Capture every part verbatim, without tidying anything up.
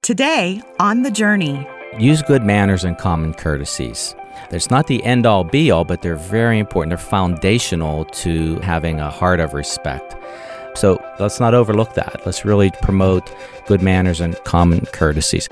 Today, on The Journey. Use good manners and common courtesies. It's not the end-all, be-all, but they're very important. They're foundational to having a heart of respect. So let's not overlook that. Let's really promote good manners and common courtesies.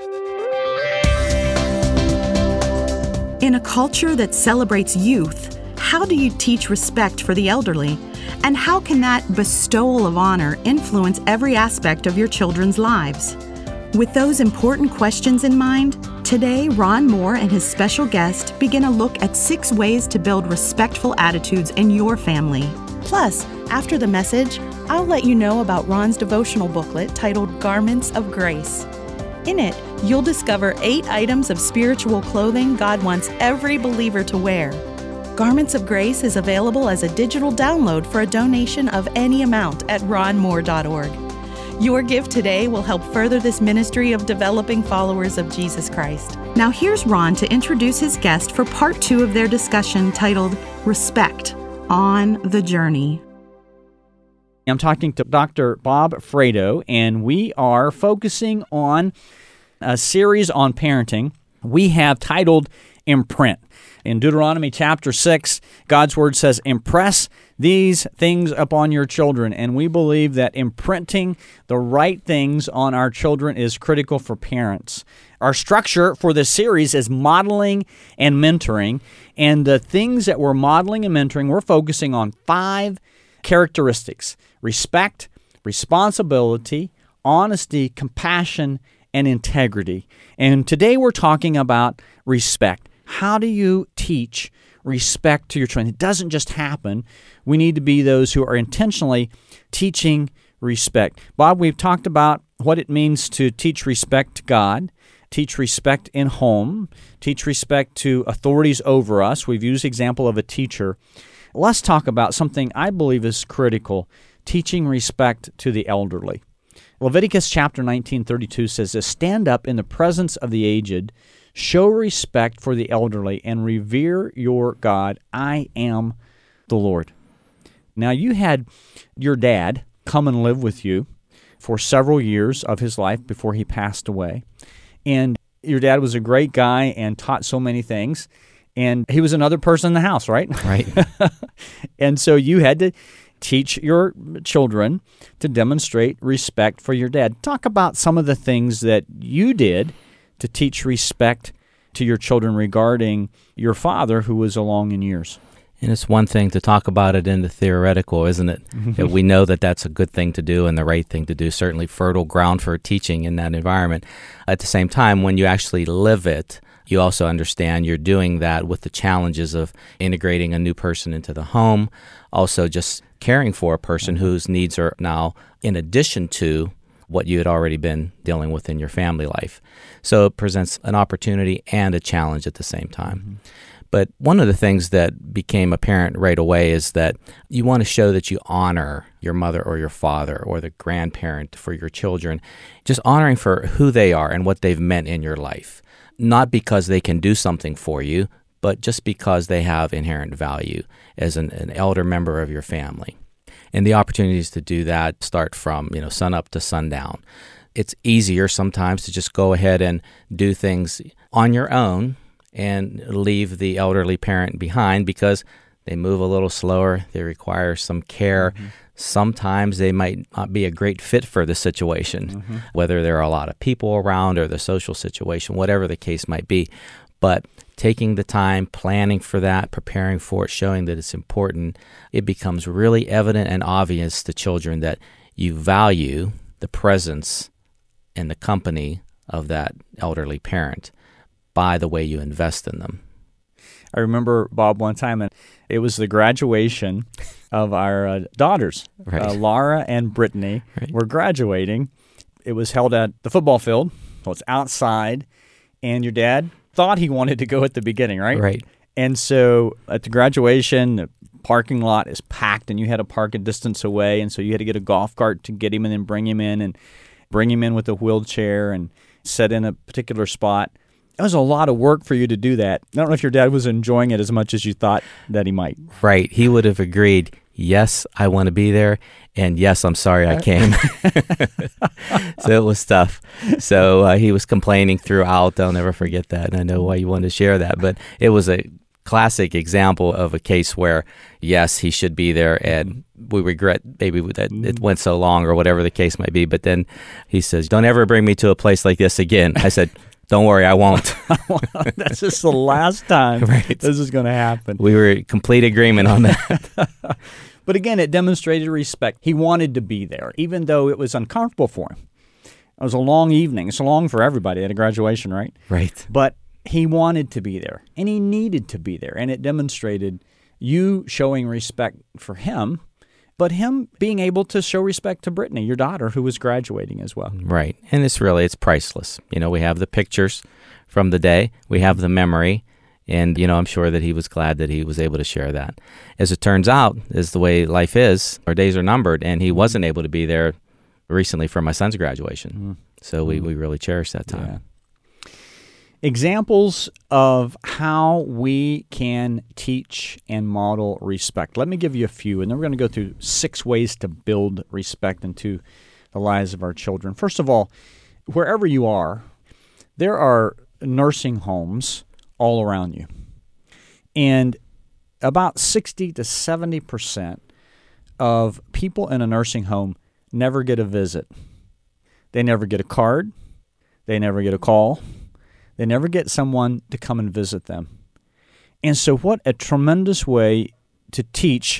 In a culture that celebrates youth, how do you teach respect for the elderly? And how can that bestowal of honor influence every aspect of your children's lives? With those important questions in mind, today Ron Moore and his special guest begin a look at six ways to build respectful attitudes in your family. Plus, after the message, I'll let you know about Ron's devotional booklet titled Garments of Grace. In it, you'll discover eight items of spiritual clothing God wants every believer to wear. Garments of Grace is available as a digital download for a donation of any amount at ron moore dot org. Your gift today will help further this ministry of developing followers of Jesus Christ. Now here's Ron to introduce his guest for part two of their discussion titled Respect on the Journey. I'm talking to Doctor Bob Fredo, and we are focusing on a series on parenting we have titled Imprint. In Deuteronomy chapter six, God's Word says, impress these things upon your children. And we believe that imprinting the right things on our children is critical for parents. Our structure for this series is modeling and mentoring. And the things that we're modeling and mentoring, we're focusing on five characteristics: respect, responsibility, honesty, compassion, and integrity. And today we're talking about respect. How do you teach respect to your children? It doesn't just happen. We need to be those who are intentionally teaching respect. Bob, we've talked about what it means to teach respect to God, teach respect in home, teach respect to authorities over us. We've used the example of a teacher. Let's talk about something I believe is critical, teaching respect to the elderly. Leviticus chapter nineteen thirty-two says this, stand up in the presence of the aged, show respect for the elderly, and revere your God. I am the Lord. Now, you had your dad come and live with you for several years of his life before he passed away. And your dad was a great guy and taught so many things. And he was another person in the house, right? Right. And so you had to teach your children to demonstrate respect for your dad. Talk about some of the things that you did to teach respect to your children regarding your father, who was along in years. And it's one thing to talk about it in the theoretical, isn't it? That we know that that's a good thing to do and the right thing to do, certainly fertile ground for teaching in that environment. At the same time, when you actually live it, you also understand you're doing that with the challenges of integrating a new person into the home, also just caring for a person whose needs are now in addition to what you had already been dealing with in your family life. So it presents an opportunity and a challenge at the same time. Mm-hmm. But one of the things that became apparent right away is that you want to show that you honor your mother or your father or the grandparent for your children, just honoring for who they are and what they've meant in your life. Not because they can do something for you, but just because they have inherent value as an, an elder member of your family. And the opportunities to do that start from, you know, sun up to sundown. It's easier sometimes to just go ahead and do things on your own and leave the elderly parent behind because they move a little slower, they require some care. Mm-hmm. Sometimes they might not be a great fit for the situation, mm-hmm. whether there are a lot of people around or the social situation, whatever the case might be. But taking the time, planning for that, preparing for it, showing that it's important, it becomes really evident and obvious to children that you value the presence and the company of that elderly parent by the way you invest in them. I remember, Bob, one time, and it was the graduation of our uh, daughters, right. uh, Laura and Brittany, right. were graduating. It was held at the football field, so it's outside, and your dad thought he wanted to go at the beginning, right? Right. And so at the graduation, the parking lot is packed, and you had to park a distance away, and so you had to get a golf cart to get him and then bring him in, and bring him in with a wheelchair and set in a particular spot. It was a lot of work for you to do that. I don't know if your dad was enjoying it as much as you thought that he might. Right. He would have agreed, yes, I want to be there. And yes, I'm sorry I came. So it was tough. So uh, he was complaining throughout. I'll never forget that. And I know why you wanted to share that. But it was a classic example of a case where, yes, he should be there. And we regret maybe that it went so long or whatever the case might be. But then he says, don't ever bring me to a place like this again. I said, don't worry, I won't. That's just the last time right. this is going to happen. We were in complete agreement on that. But again, it demonstrated respect. He wanted to be there, even though it was uncomfortable for him. It was a long evening. It's long for everybody at a graduation, right? Right. But he wanted to be there, and he needed to be there. And it demonstrated you showing respect for him, but him being able to show respect to Brittany, your daughter, who was graduating as well. Right. And it's really, it's priceless. You know, we have the pictures from the day. We have the memory. And, you know, I'm sure that he was glad that he was able to share that. As it turns out, is the way life is, our days are numbered, and he wasn't able to be there recently for my son's graduation. Mm. So we, we really cherish that time. Yeah. Examples of how we can teach and model respect. Let me give you a few, and then we're going to go through six ways to build respect into the lives of our children. First of all, wherever you are, there are nursing homes all around you. And about sixty to seventy percent of people in a nursing home never get a visit. They never get a card. They never get a call. They never get someone to come and visit them. And so what a tremendous way to teach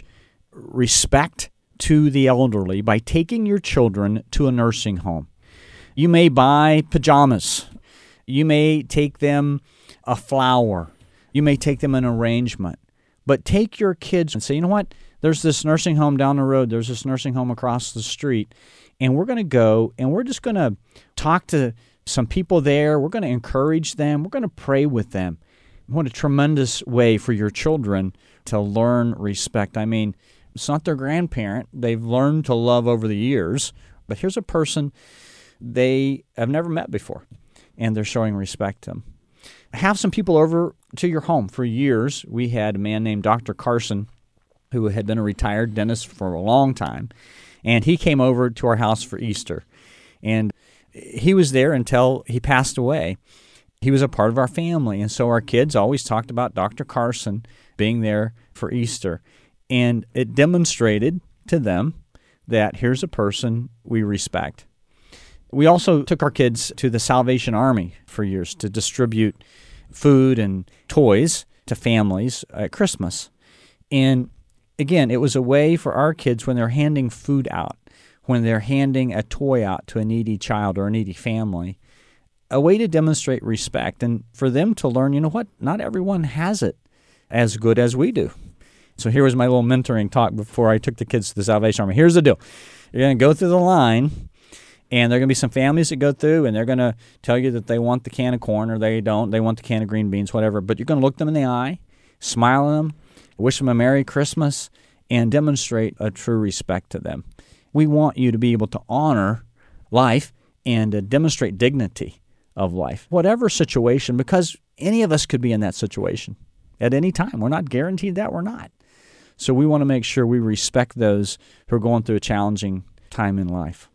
respect to the elderly by taking your children to a nursing home. You may buy pajamas. You may take them a flower. You may take them an arrangement. But take your kids and say, you know what? There's this nursing home down the road. There's this nursing home across the street. And we're going to go and we're just going to talk to some people there. We're going to encourage them. We're going to pray with them. What a tremendous way for your children to learn respect. I mean, it's not their grandparent. They've learned to love over the years. But here's a person they have never met before, and they're showing respect to them. Have some people over to your home. For years, we had a man named Doctor Carson, who had been a retired dentist for a long time, and he came over to our house for Easter. And he was there until he passed away. He was a part of our family, and so our kids always talked about Doctor Carson being there for Easter. And it demonstrated to them that here's a person we respect. We also took our kids to the Salvation Army for years to distribute food and toys to families at Christmas. And again, it was a way for our kids when they're handing food out, when they're handing a toy out to a needy child or a needy family, a way to demonstrate respect and for them to learn, you know what, not everyone has it as good as we do. So here was my little mentoring talk before I took the kids to the Salvation Army. Here's the deal. You're going to go through the line, and there are going to be some families that go through, and they're going to tell you that they want the can of corn or they don't. They want the can of green beans, whatever. But you're going to look them in the eye, smile at them, wish them a Merry Christmas, and demonstrate a true respect to them. We want you to be able to honor life and uh, demonstrate dignity of life, whatever situation, because any of us could be in that situation at any time. We're not guaranteed that we're not. So we want to make sure we respect those who are going through a challenging time in life.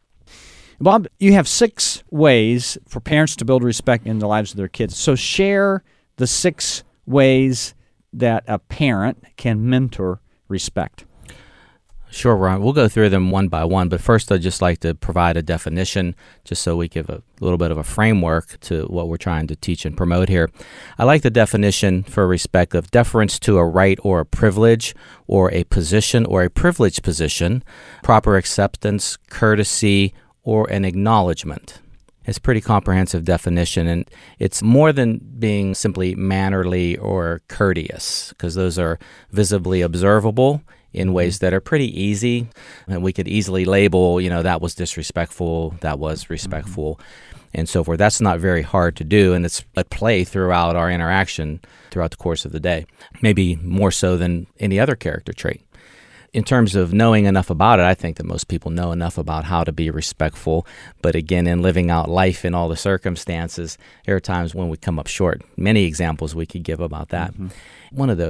Bob, you have six ways for parents to build respect in the lives of their kids. So share the six ways that a parent can mentor respect. Sure, Ron. We'll go through them one by one, but first I'd just like to provide a definition just so we give a little bit of a framework to what we're trying to teach and promote here. I like the definition for respect of deference to a right or a privilege or a position or a privileged position, proper acceptance, courtesy, or an acknowledgement. It's a pretty comprehensive definition, and it's more than being simply mannerly or courteous, because those are visibly observable in ways that are pretty easy, and we could easily label, you know, that was disrespectful, that was respectful, mm-hmm. and so forth. That's not very hard to do, and it's at play throughout our interaction throughout the course of the day, maybe more so than any other character trait. In terms of knowing enough about it, I think that most people know enough about how to be respectful. But again, in living out life in all the circumstances, there are times when we come up short. Many examples we could give about that. Mm-hmm. One of the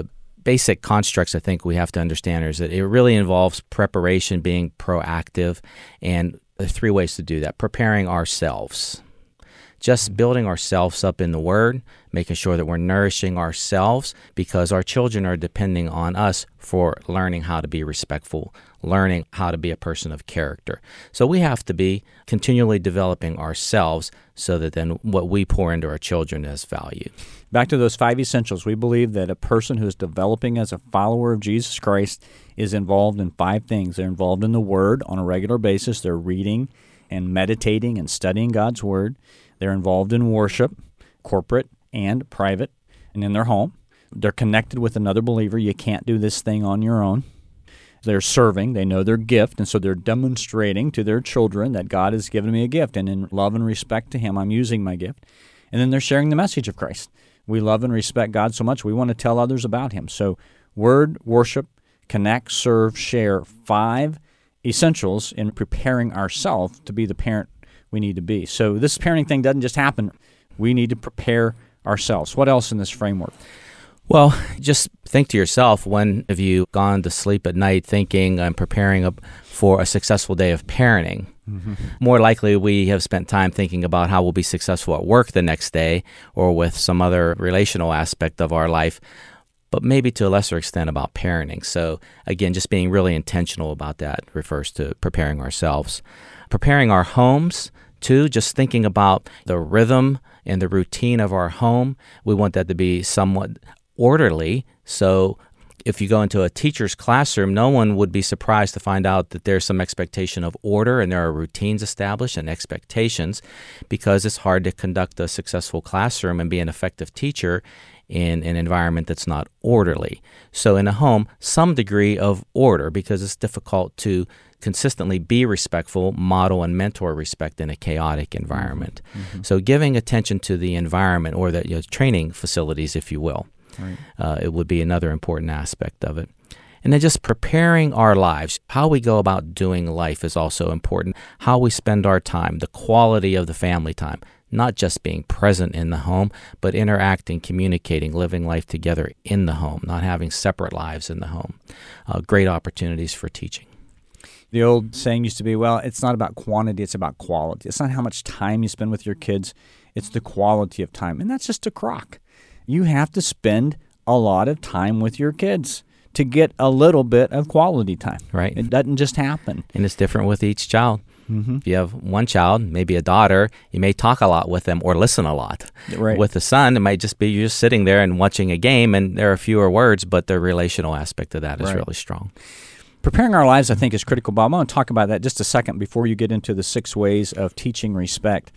basic constructs I think we have to understand is that it really involves preparation, being proactive, and there are three ways to do that. Preparing ourselves. Just building ourselves up in the Word, making sure that we're nourishing ourselves because our children are depending on us for learning how to be respectful, learning how to be a person of character. So we have to be continually developing ourselves so that then what we pour into our children is valued. Back to those five essentials, we believe that a person who is developing as a follower of Jesus Christ is involved in five things. They're involved in the Word on a regular basis. They're reading and meditating and studying God's Word. They're involved in worship, corporate and private, and in their home. They're connected with another believer. You can't do this thing on your own. They're serving. They know their gift, and so they're demonstrating to their children that God has given me a gift, and in love and respect to Him, I'm using my gift. And then they're sharing the message of Christ. We love and respect God so much, we want to tell others about Him. So word, worship, connect, serve, share, five essentials in preparing ourselves to be the parent we need to be. So this parenting thing doesn't just happen. We need to prepare ourselves. What else in this framework? Well, just think to yourself, when have you gone to sleep at night thinking I'm preparing a, for a successful day of parenting? Mm-hmm. More likely we have spent time thinking about how we'll be successful at work the next day or with some other relational aspect of our life, but maybe to a lesser extent about parenting. So again, just being really intentional about that refers to preparing ourselves. Preparing our homes, too, just thinking about the rhythm and the routine of our home. We want that to be somewhat orderly. So if you go into a teacher's classroom, no one would be surprised to find out that there's some expectation of order and there are routines established and expectations, because it's hard to conduct a successful classroom and be an effective teacher in an environment that's not orderly. So in a home, some degree of order, because it's difficult to consistently be respectful, model and mentor respect in a chaotic environment. Mm-hmm. So giving attention to the environment, or the you know, training facilities, if you will, right. uh, it would be another important aspect of it. And then just preparing our lives. How we go about doing life is also important. How we spend our time, the quality of the family time. Not just being present in the home, but interacting, communicating, living life together in the home, not having separate lives in the home. Uh, great opportunities for teaching. The old saying used to be, well, it's not about quantity, it's about quality. It's not how much time you spend with your kids, it's the quality of time. And that's just a crock. You have to spend a lot of time with your kids to get a little bit of quality time. Right. It doesn't just happen. And it's different with each child. Mm-hmm. If you have one child, maybe a daughter, you may talk a lot with them or listen a lot. Right. With the son, it might just be you're just sitting there and watching a game, and there are fewer words, but the relational aspect of that is right. really strong. Preparing our lives, I think, is critical, Bob. I want to talk about that just a second before you get into the six ways of teaching respect.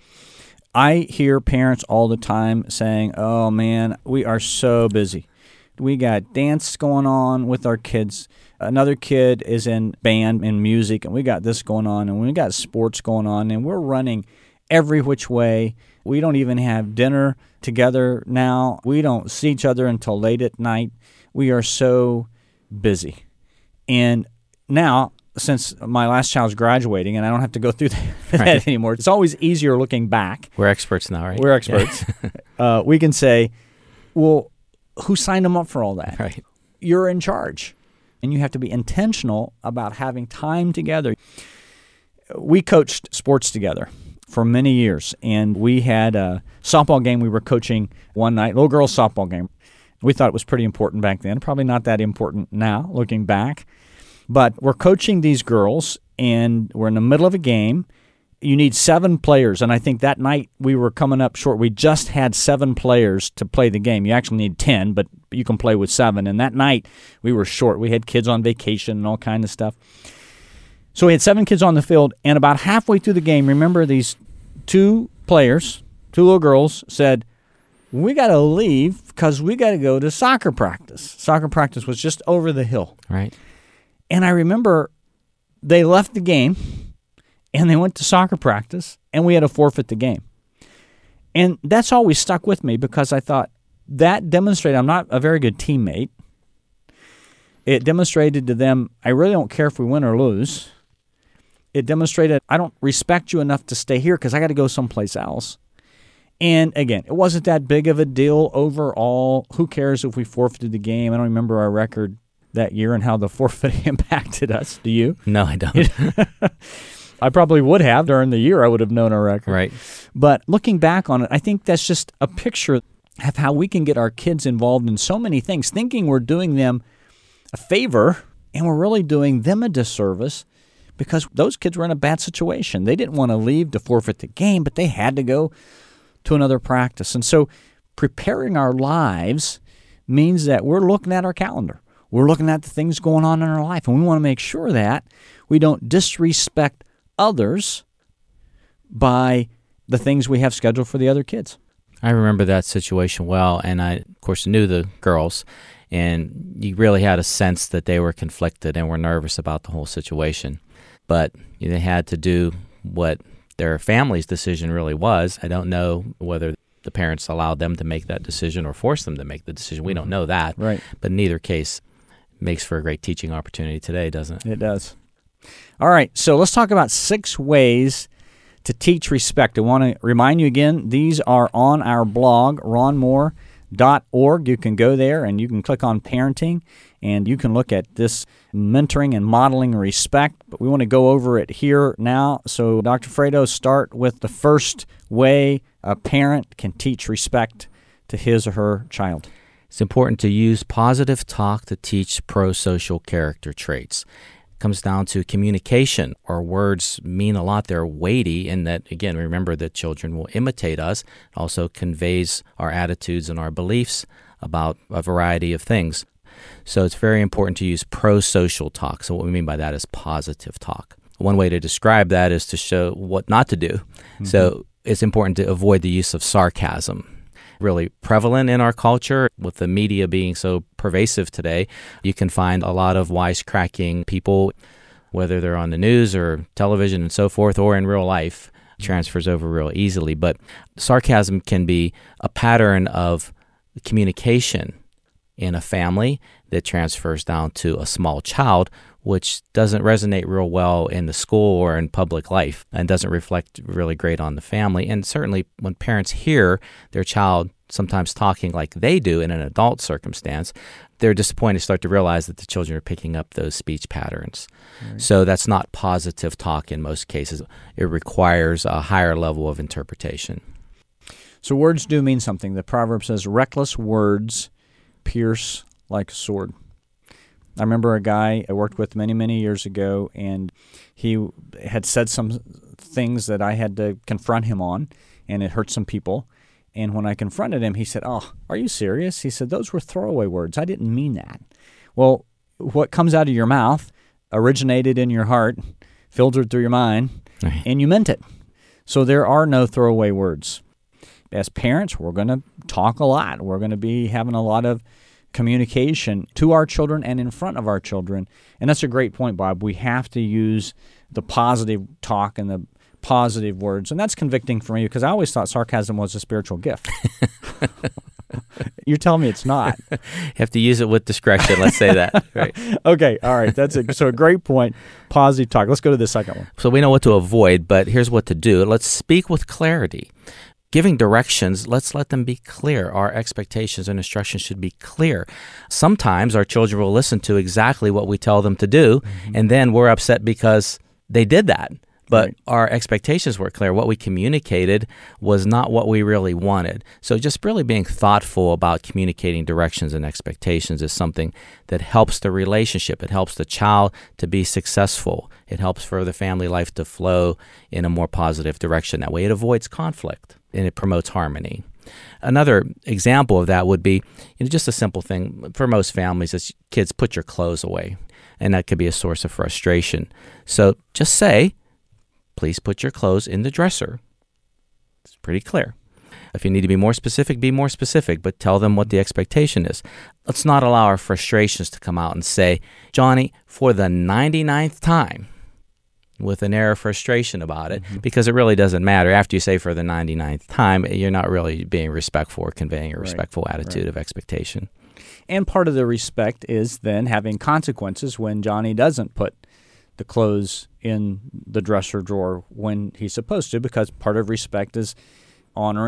I hear parents all the time saying, oh, man, we are so busy. We got dance going on with our kids. Another kid is in band and music, and we got this going on, and we got sports going on, and we're running every which way. We don't even have dinner together now. We don't see each other until late at night. We are so busy. And now, since my last child's graduating, and I don't have to go through that, right. that anymore, it's always easier looking back. We're experts now, right? We're experts. Yeah. uh, we can say, well, who signed them up for all that? Right. You're in charge. And you have to be intentional about having time together. We coached sports together for many years, and we had a softball game we were coaching one night, little girls' softball game. We thought it was pretty important back then, probably not that important now, looking back. But we're coaching these girls, and we're in the middle of a game. You need seven players, and I think that night we were coming up short. We just had seven players to play the game. You actually need ten, but you can play with seven. And that night we were short. We had kids on vacation and all kinds of stuff. So we had seven kids on the field, and about halfway through the game, remember these two players, two little girls, said, we got to leave because we got to go to soccer practice. Soccer practice was just over the hill. Right. And I remember they left the game, and they went to soccer practice, and we had to forfeit the game. And that's always stuck with me because I thought that demonstrated I'm not a very good teammate. It demonstrated to them I really don't care if we win or lose. It demonstrated I don't respect you enough to stay here because I got to go someplace else. And again, it wasn't that big of a deal overall. Who cares if we forfeited the game? I don't remember our record that year and how the forfeit impacted us. Do you? No, I don't. I probably would have during the year. I would have known our record. Right. But looking back on it, I think that's just a picture of how we can get our kids involved in so many things, thinking we're doing them a favor, and we're really doing them a disservice because those kids were in a bad situation. They didn't want to leave to forfeit the game, but they had to go to another practice. And so preparing our lives means that we're looking at our calendar. We're looking at the things going on in our life, and we want to make sure that we don't disrespect others by the things we have scheduled for the other kids. I remember that situation well, and I, of course, knew the girls, and you really had a sense that they were conflicted and were nervous about the whole situation. But they had to do what their family's decision really was. I don't know whether the parents allowed them to make that decision or forced them to make the decision. We don't know that. Right. But in either case, makes for a great teaching opportunity today, doesn't it? It does. All right, so let's talk about six ways to teach respect. I want to remind you again, these are on our blog, ron moore dot org. You can go there and you can click on parenting, and you can look at this mentoring and modeling respect. But we want to go over it here now. So, Doctor Fredo, start with the first way a parent can teach respect to his or her child. It's important to use positive talk to teach pro-social character traits. Comes down to communication. Our words mean a lot. They're weighty in that, again, remember that children will imitate us. It also conveys our attitudes and our beliefs about a variety of things. So it's very important to use pro-social talk. So what we mean by that is positive talk. One way to describe that is to show what not to do. Mm-hmm. So it's important to avoid the use of sarcasm. Really prevalent in our culture, with the media being so pervasive today. You can find a lot of wisecracking people, whether they're on the news or television and so forth, or in real life, transfers over real easily. But sarcasm can be a pattern of communication in a family that transfers down to a small child, which doesn't resonate real well in the school or in public life and doesn't reflect really great on the family. And certainly when parents hear their child sometimes talking like they do in an adult circumstance, they're disappointed to start to realize that the children are picking up those speech patterns. Right. So that's not positive talk in most cases. It requires a higher level of interpretation. So words do mean something. The proverb says, reckless words pierce like a sword. I remember a guy I worked with many, many years ago, and he had said some things that I had to confront him on, and it hurt some people. And when I confronted him, he said, "Oh, are you serious?" He said, "Those were throwaway words. I didn't mean that." Well, what comes out of your mouth originated in your heart, filtered through your mind, right, and you meant it. So there are no throwaway words. As parents, we're going to talk a lot. We're going to be having a lot of communication to our children and in front of our children. And that's a great point, Bob. We have to use the positive talk and the positive words. And that's convicting for me because I always thought sarcasm was a spiritual gift. You're telling me it's not. You have to use it with discretion. Let's say that. Right. Okay. All right. That's a, so a great point. Positive talk. Let's go to the second one. So we know what to avoid, but here's what to do. Let's speak with clarity. Giving directions, let's let them be clear. Our expectations and instructions should be clear. Sometimes our children will listen to exactly what we tell them to do, mm-hmm. and then we're upset because they did that. But right. our expectations were clear. What we communicated was not what we really wanted. So just really being thoughtful about communicating directions and expectations is something that helps the relationship. It helps the child to be successful. It helps for the family life to flow in a more positive direction. That way it avoids conflict and it promotes harmony. Another example of that would be, you know, just a simple thing for most families is kids, put your clothes away. And that could be a source of frustration. So just say, please put your clothes in the dresser. It's pretty clear. If you need to be more specific, be more specific, but tell them what the expectation is. Let's not allow our frustrations to come out and say, Johnny, for the ninety-ninth time, with an air of frustration about it, mm-hmm. because it really doesn't matter. After you say for the ninety-ninth time, you're not really being respectful or conveying a respectful right. attitude right. of expectation. And part of the respect is then having consequences when Johnny doesn't put the clothes in the dresser drawer when he's supposed to, because part of respect is honoring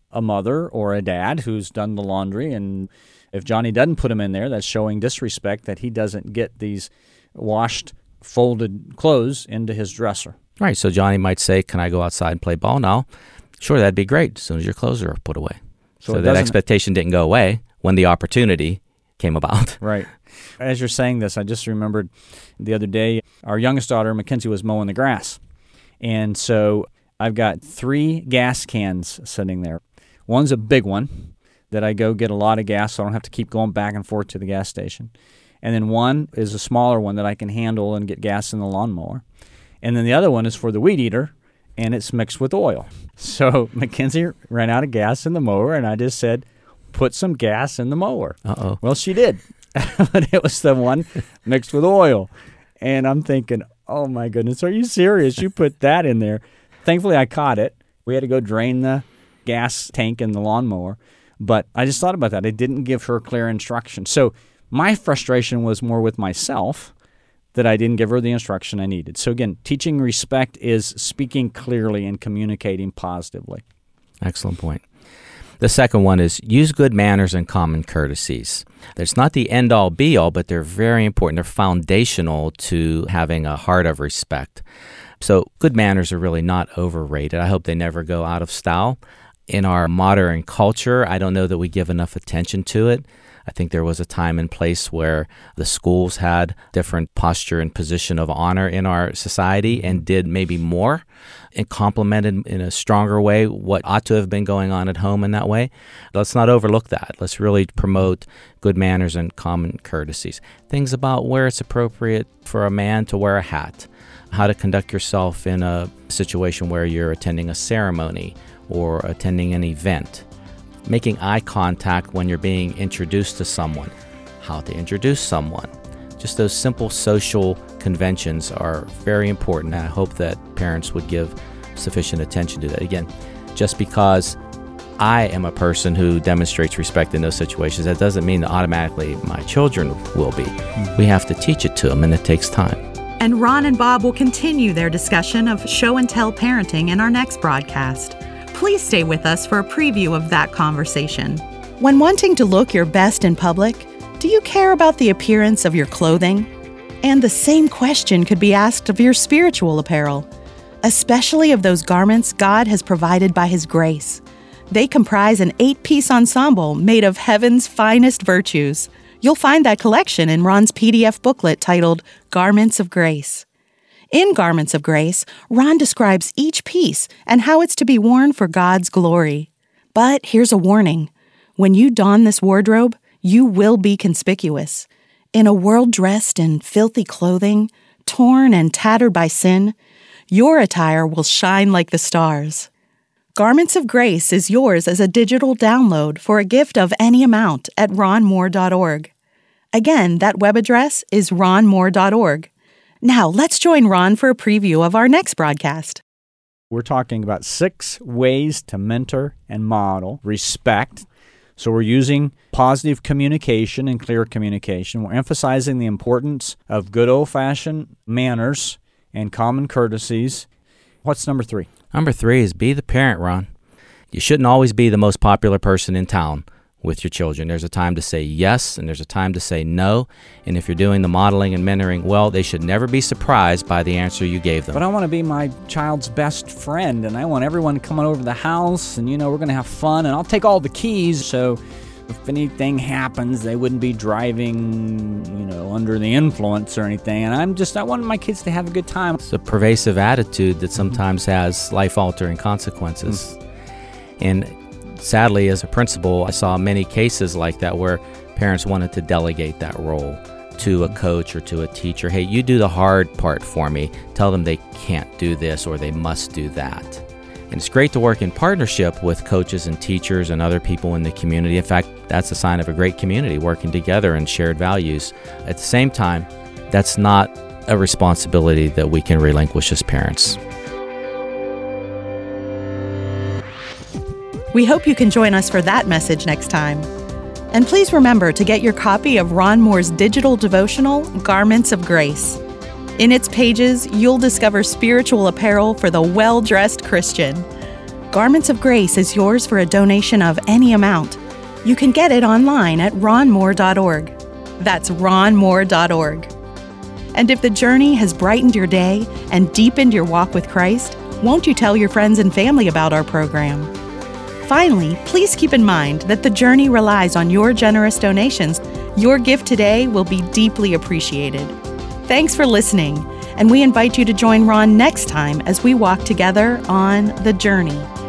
a mother or a dad who's done the laundry, and if Johnny doesn't put them in there, that's showing disrespect that he doesn't get these washed, folded clothes into his dresser. Right, so Johnny might say, can I go outside and play ball now? Sure, that'd be great as soon as your clothes are put away. So, so that expectation didn't go away when the opportunity came about. Right. As you're saying this, I just remembered the other day, our youngest daughter, Mackenzie, was mowing the grass. And so I've got three gas cans sitting there. One's a big one that I go get a lot of gas so I don't have to keep going back and forth to the gas station. And then one is a smaller one that I can handle and get gas in the lawnmower. And then the other one is for the weed eater, and it's mixed with oil. So Mackenzie ran out of gas in the mower, and I just said, put some gas in the mower. Uh-oh. Well, she did. But it was the one mixed with oil. And I'm thinking, oh, my goodness, are you serious? You put that in there. Thankfully, I caught it. We had to go drain the gas tank in the lawnmower. But I just thought about that. I didn't give her clear instruction. So my frustration was more with myself that I didn't give her the instruction I needed. So again, teaching respect is speaking clearly and communicating positively. Excellent point. The second one is use good manners and common courtesies. It's not the end-all, be-all, but they're very important. They're foundational to having a heart of respect. So good manners are really not overrated. I hope they never go out of style. In our modern culture, I don't know that we give enough attention to it. I think there was a time and place where the schools had different posture and position of honor in our society and did maybe more and complemented in a stronger way what ought to have been going on at home in that way. Let's not overlook that. Let's really promote good manners and common courtesies. Things about where it's appropriate for a man to wear a hat, how to conduct yourself in a situation where you're attending a ceremony or attending an event. Making eye contact when you're being introduced to someone, how to introduce someone. Just those simple social conventions are very important. I hope that parents would give sufficient attention to that. Again, just because I am a person who demonstrates respect in those situations, that doesn't mean that automatically my children will be. We have to teach it to them, and it takes time. And Ron and Bob will continue their discussion of show and tell parenting in our next broadcast. Please stay with us for a preview of that conversation. When wanting to look your best in public, do you care about the appearance of your clothing? And the same question could be asked of your spiritual apparel, especially of those garments God has provided by His grace. They comprise an eight-piece ensemble made of heaven's finest virtues. You'll find that collection in Ron's P D F booklet titled Garments of Grace. In Garments of Grace, Ron describes each piece and how it's to be worn for God's glory. But here's a warning. When you don this wardrobe, you will be conspicuous. In a world dressed in filthy clothing, torn and tattered by sin, your attire will shine like the stars. Garments of Grace is yours as a digital download for a gift of any amount at ron moore dot org. Again, that web address is ron moore dot org. Now, let's join Ron for a preview of our next broadcast. We're talking about six ways to mentor and model respect. So we're using positive communication and clear communication. We're emphasizing the importance of good old-fashioned manners and common courtesies. What's number three? Number three is be the parent, Ron. You shouldn't always be the most popular person in town with your children. There's a time to say yes, and there's a time to say no. And if you're doing the modeling and mentoring well, they should never be surprised by the answer you gave them. But I want to be my child's best friend, and I want everyone to come on over to the house, and, you know, we're going to have fun, and I'll take all the keys, so if anything happens, they wouldn't be driving, you know, under the influence or anything. And I'm just, I want my kids to have a good time. It's a pervasive attitude that sometimes has life-altering consequences. Mm. And sadly, as a principal, I saw many cases like that where parents wanted to delegate that role to a coach or to a teacher. Hey, you do the hard part for me. Tell them they can't do this or they must do that. And it's great to work in partnership with coaches and teachers and other people in the community. In fact, that's a sign of a great community, working together and shared values. At the same time, that's not a responsibility that we can relinquish as parents. We hope you can join us for that message next time. And please remember to get your copy of Ron Moore's digital devotional, Garments of Grace. In its pages, you'll discover spiritual apparel for the well-dressed Christian. Garments of Grace is yours for a donation of any amount. You can get it online at ron moore dot org. That's ron moore dot org. And if the journey has brightened your day and deepened your walk with Christ, won't you tell your friends and family about our program? Finally, please keep in mind that the journey relies on your generous donations. Your gift today will be deeply appreciated. Thanks for listening, and we invite you to join Ron next time as we walk together on the journey.